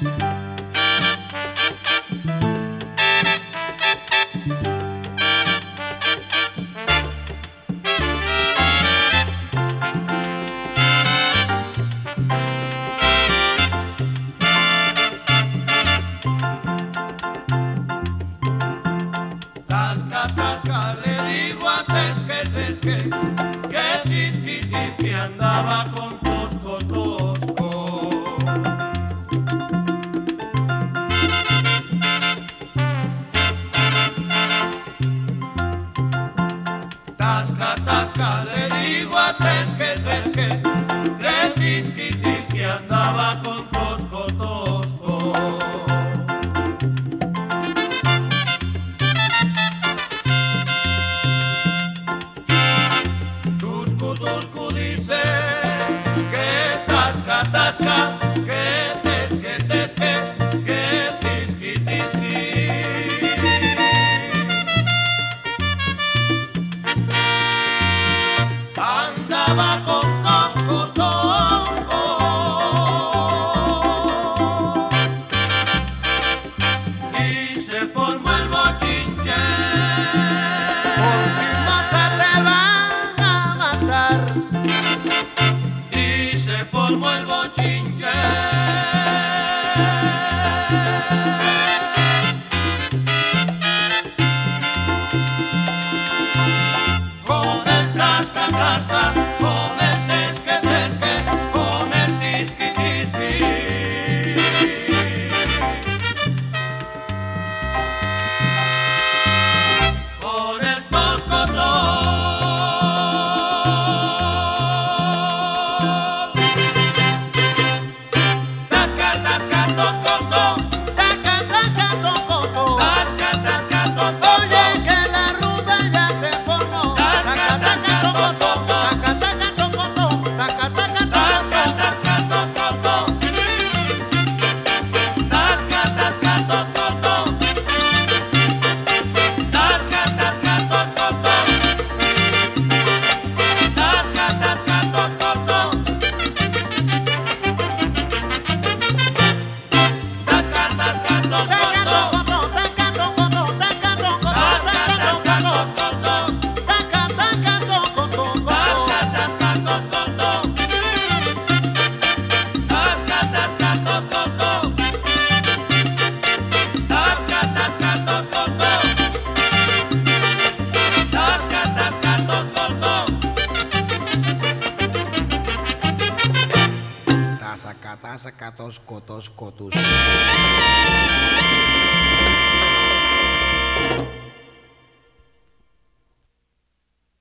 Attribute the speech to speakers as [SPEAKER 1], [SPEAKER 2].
[SPEAKER 1] Que tisqui tisqui andaba con tosco tosco. Tasca tasca le digo a tesque tesque, que tisqui tisqui andaba con tosco tosco. Tuscu dice que tasca, tasca, que tesque, que tisqui, tisqui. Andaba con tosco, tosco. Y se formó el bochinche. Por fin más se te van a matar. Y se formó el bochinche. Con el tasca, tasca, con el tesque, tesque, con el tisqui, tisqui. Con el tosco, tosco.
[SPEAKER 2] Tasca, tasca, tosco, tosco, tus.